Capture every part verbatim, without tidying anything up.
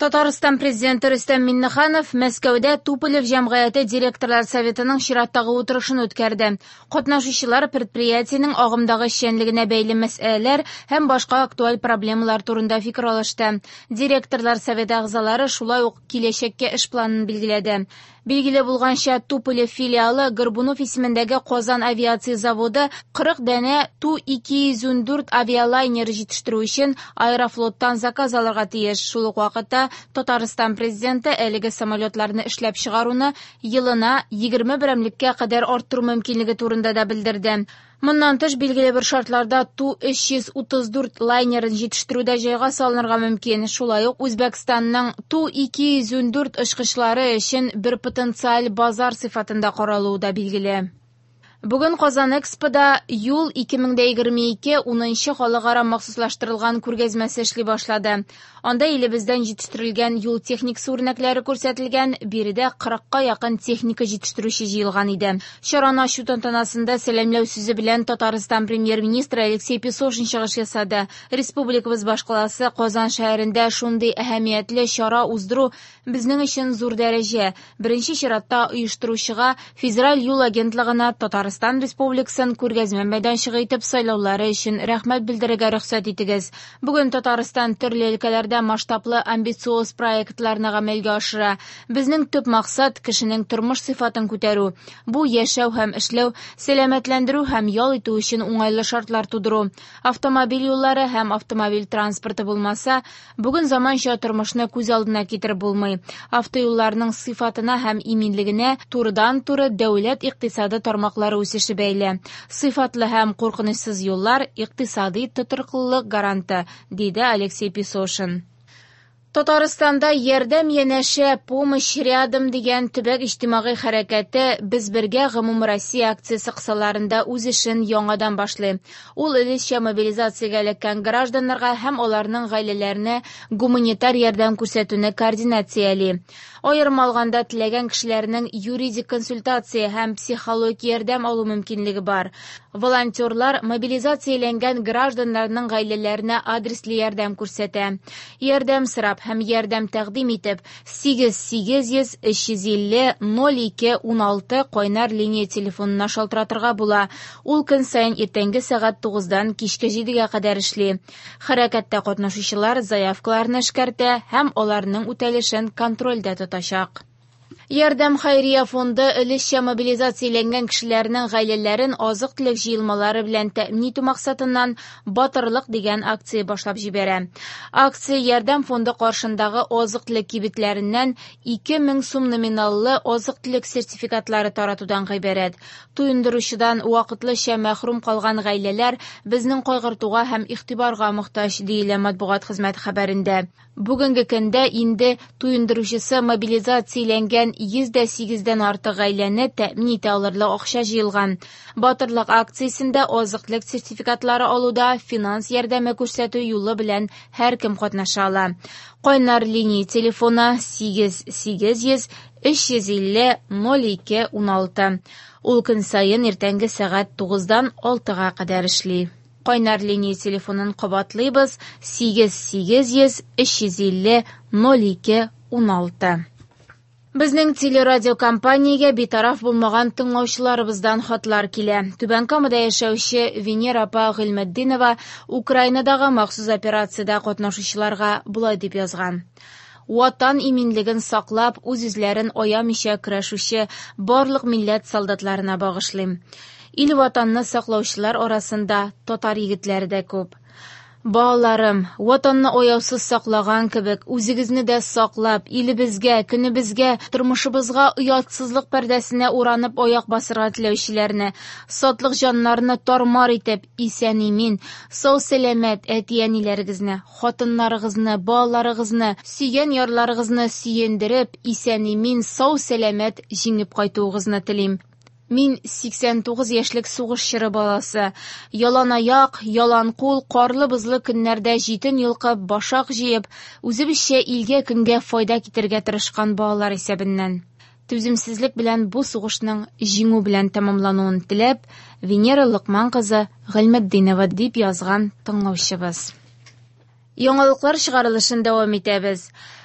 Татарстан президенты Рөстәм Миңнеханов Мәскәүдә Туполев җәмгыяте директорлар советының чираттагы утырышын үткәрде. Катнашучылар предприятиенең агымдагы эшчәнлегенә бәйле мәсьәләләр һәм башка актуаль проблемалар турында фикер алышты. Директорлар советы әгъзалары шулай ук киләчәккә эш планын билгеләде. Билгеле булганча, Туполев филиалы Горбунов исемендәге Казан авиация заводы кырык дәнә Ту ике йөз ундүрт авиалайнер җитештерү өчен Аэрофлоттан заказ алырга тиеш. Шул ук вакытта Татарстан президенты әлеге самолетларны эшләп чыгаруны елына егерме берәмлеккә кадәр арттыру мөмкинлеге турында да белдерде. Моннан тыш, билгеле бер шартларда Ту өч йөз утыз дүрт лайнерын җитештерүдә җайга салынырга мөмкин. Шулай ук Үзбәкстанның Ту ике йөз ундүрт очкычлары өчен бер потенциаль базар сыйфатында каралуы да билгеле. Бүген Казан Экспода Юл ике мең егерме ике унынчы халыкара махсуслаштырылган күргәзмәсе эшли башлады. Анда илебездән җитештерелгән юл техникасы үрнәкләре күрсәтелгән, биредә кырыкка якын техника җитештерүче җыелган иде. Чараны ачу тантанасында сәламләү сүзе белән Татарстан премьер-министры Алексей Песошин чыгыш ясады. Республикабыз башкаласы Казан шәһәрендә шундый әһәмиятле чара уздыру безнең өчен зур дәрәҗә. Беренче чиратта оештыручыга Федераль юл агентлыгына Татарстан Республикасын күргәзмә мәйданчыгы итеп сайлаулары өчен рәхмәт белдерергә рөхсәт итегез. Бүген Татарстан төрле өлкәләрдә масштаблы амбициоз проектларны гамәлгә ашыра. Безнең төп максат кешенең тормыш сыйфатын күтәрү. Бу яшәү һәм эшләү, сәламәтләндерү һәм ял итү өчен уңайлы шартлар тудыру. Автомобиль юллары һәм автомобиль транспорты булмаса, бүген заманча тормышны күз алдына китереп булмый. Автоюлларның сыйфатына һәм иминлегенә турыдан-туры дәүләт икътисады тармаклары үсеше бәйле. Сыйфатлы һәм куркынычсыз юллар икътисади тотрыклылык гаранты, диде Алексей Песошин. Татарстанда ярдәм янәшә помощь рядом дигән төбәк иҗтимагый хәрәкәте без бергә гомум Россия акциясе кысаларында үз эшен яңадан башлый. Ул өлешчә мобилизациягә эләккән гражданнарга һәм аларның гаиләләренә гуманитар ярдәм күрсәтүне координациялый. Аерым алганда теләгән кешеләрнең юридик консультация һәм психологик ярдәм алу мөмкинлеге бар. Волонтерлар мобилизацияләнгән гражданнарның гаиләләренә адреслы ярдәм күрсәтә. Ярдәм сорап һәм ярдәм тәкъдим итеп сигез сигез йөз өч йөз илле ноль ике ун алты кайнар линия телефонына шалтыратырга була. Ул көн саен иртәнге сәгать тугыздан кичке җидегә кадәр эшли. Хәрәкәттә катнашучылар заявкаларны эшкәртә һәм аларның үтәлешен контрольдә тотачак. Ярдәм хәйрия фонды өлешчә мобилизацияләнгән кешеләрнең гаиләләрен азык-төлек җыелмалары белән тәэмин итү максатыннан Батырлык дигән акция башлап җибәрә. Акция ярдәм фонды каршындагы азык-төлек кибетләреннән ике мең сум номиналлы азык-төлек сертификатлары таратудан гыйбарәт. Туендыручыдан вакытлыча мәхрүм калган гаиләләр безнең кайгыртуга һәм игътибарга мохтаҗ, диелә матбугат хезмәте хәбәрендә. Бүгенге көндә инде туендыручысы мобилизацияләнгән йөз дә сигездән артык гаиләне тәэмин итә алырлык акча җыелган. Батырлык акциясендә азык-төлек сертификатлары алуда финанс ярдәме күрсәтү юлы белән һәркем катнаша ала. Кайнар линия телефоны сигез сигез йөз өч йөз илле ноль ике ун алты. Ул көн саен иртәнге сәгать тугыздан алтыга кадәр эшли. Кайнар линия телефонын кабатлыйбыз сигез сигез йөз өч йөз илле ноль ике ун алты. Безнең телерадио компаниягә битараф булмаган тыңлаучыларыбыздан хатлар килә. Түбән Камада яшәүче Венера апа Гыйльметдинова Украинадагы махсус операциядә катнашучыларга булай дип язган. Ватан иминлеген саклап, үз үзләрен аямыйча көрәшүче барлык милләт солдатларына багышлыйм. Ил ватанны саклаучылар арасында татар егетләре дә күп. Балаларым, ватанны аяусыз саклаган кебек, үзегезне дә саклап, илебезгә, көнебезгә, тормышыбызга оятсызлык пәрдәсенә уранып аяк басырга теләүчеләрне, сатлык җаннарны тармар итеп, исән-имин, сау-сәламәт әти-әниләрегезне, хатыннарыгызны, балаларыгызны, сөйгән ярларыгызны сөендереп, исән-имин, сау-сәламәт җиңеп кайтуыгызны телим. Мин сиксән тугыз яшьлек сугышчы баласы. Ялан аяк, ялан кул, карлы-бызлы көннәрдә җитен йылкып, башак җыеп, үзебезчә илгә көнгә файда китергә тырышкан балалар исәбеннән. Түземсезлек белән бу сугышның җиңү белән тәмамлануын теләп, Венера Лыкман кызы Гыйльметдинова дип язган тыңлаучыбыз. Яңалыклар чыгарылышын дәвам итәбез.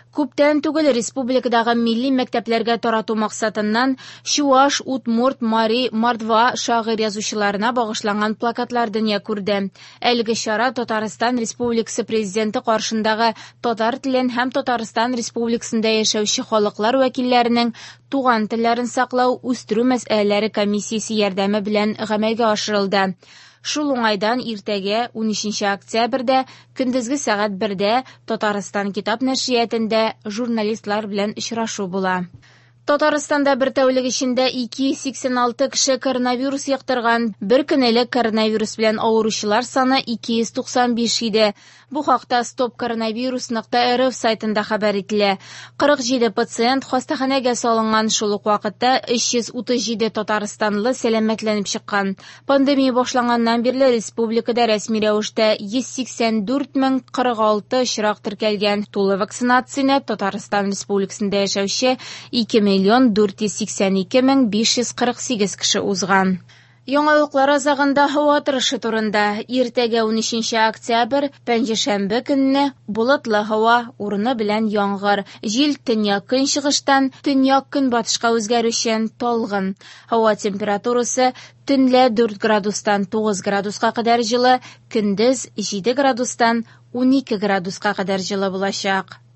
Күптән түгел республикадагы милли мәктәпләргә тарату максатыннан Чуаш, Удмурт, Мари, Мордва шагыйрь язучыларына багышланган плакатлар дөнья күрде. Әлеге чара Татарстан Республикасы президенты каршындагы татар телен һәм Татарстан Республикасында яшәүче халыклар вәкилләренең туган телләрен саклау, үстерү мәсьәләләре комиссиясе ярдәме белән гамәлгә ашырылды. Шул уңайдан иртәгә унөченче октябрьдә көндезге сәгать бердә Татарстан китап нәшриятендә журналистлар белән очрашу була. Татарстанда бер тәүлек эчендә ике йөз сиксән алты кеше коронавирус яктырган, бер көнлек коронавирус белән авыручылар саны ике йөз туксан биш иде. Бу хакта стоп коронавирус нокта эр эф сайтында хәбәр ителә. кырык җиде пациент хастаханәгә салынган, шул ук вакытта өч йөз утыз җиде татарстанлы сәламәтләнеп чыккан. Пандемия башланганнан бирле республикада рәсми рәвештә йөз сиксән дүрт мең кырык алты очрак теркәлгән. Тулы вакцинацияне Татарстан Республикасында яшәүче ике миллион дүрт йөз сиксән ике мең биш йөз кырык сигез кеше узган. Яңалыклар азагында һава торышы турында. Иртәгә унөченче октябрь, пәнҗешәмбе көнне болытлы һава, урыны белән яңгыр. Җил төньяк-көнчыгыштан төньяк-көнбатышка үзгәрүчән талгын. Һава температурасы төнлә дүрт градустан тугыз градуска кадәр җылы, көндез җиде градустан унике градуска кадәр җылы булачак.